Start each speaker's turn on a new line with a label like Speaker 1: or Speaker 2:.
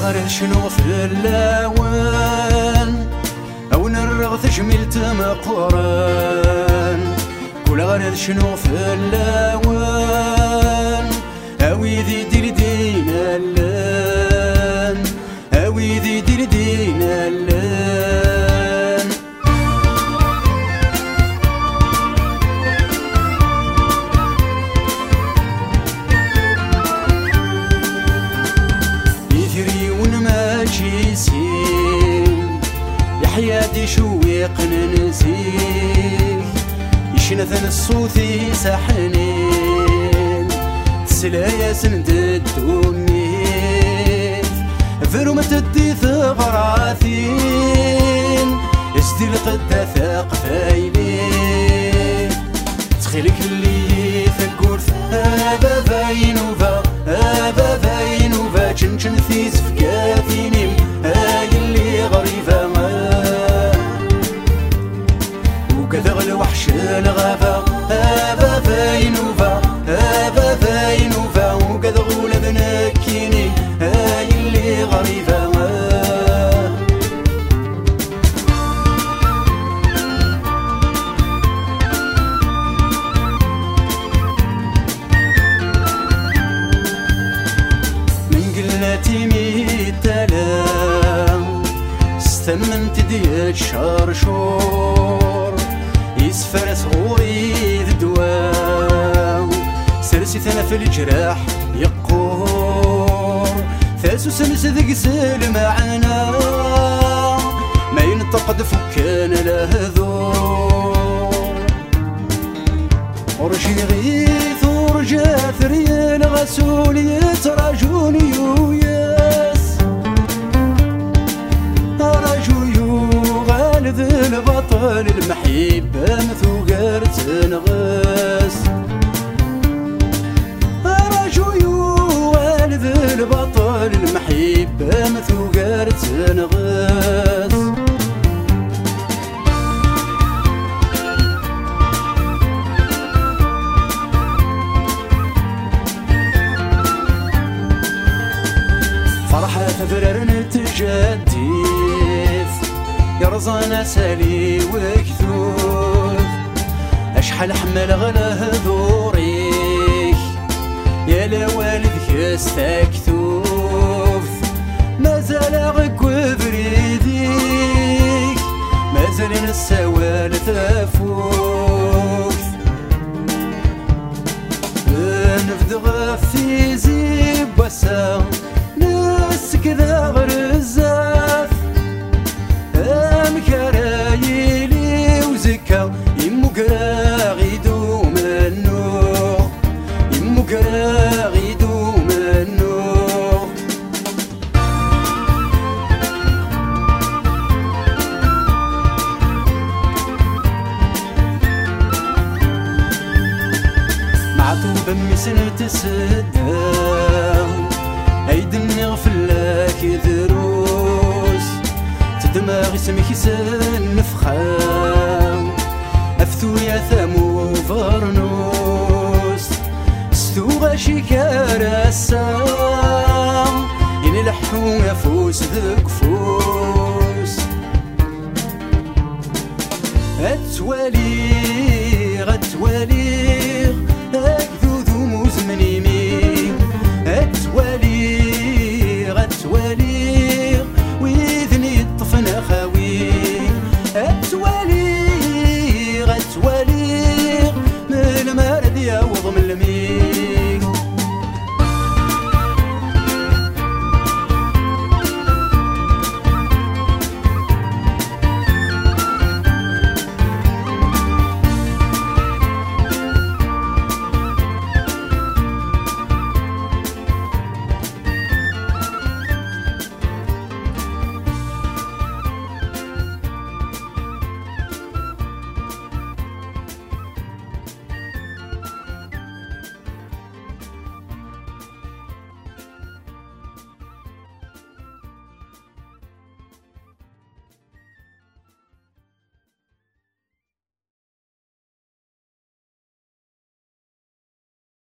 Speaker 1: غير شنو في اللون او نرغث جميل تمقران كل غير شنو في اللون او يدي دير دينا اللون او يدي دير دينا اللون حياتي شويق ننسيك يشنثن الصوت يسحنين تسلايا سند الدنيث فرمة تدي ثغراثين استي القدة ثاق فايلين تخيلك اللي ثقور ثابا فاينوفا ابا فاينوفا تشنشن في زفكاثينيم هاي اللي غريبة وكذا وحش الغابة هابا فاينوفا هابا فاينوفا وكذا غولة بنكيني هاي اللي غريبة من قلتي ميتالا استمنت ديال شرشور يسفر صغوري ذدواو سرسي ثنا في الجراح يقور ثاسو سنس ذقسل معنا ما ينتقد فكان لهذور ورجي غيث ورجا ثريال غسول يتراجوني وياس ذي البطل المحبة مثوقر تنغس رجو ذي البطل المحبة مثوقر تنغس فرحة فرر نتجديث يرزانا سالي وكثوث أشحال حمل غلا هذوريك يا لوالدك استكثوث مازال غك وبريديك مازال نسوال ثافوث نفذ غفي زيب وسا نسك ذا غرزاف مكرايلي وزكا يمو قراغيدو منو يمو قراغيدو منو معطوب امي سنة تسدام ايدني غفلاك دروس دماغي سميك سنفخام أفتو يا ثمو فرنوس ستو غاشي كارسام إني لحو يفوس ذك فوس غتوالي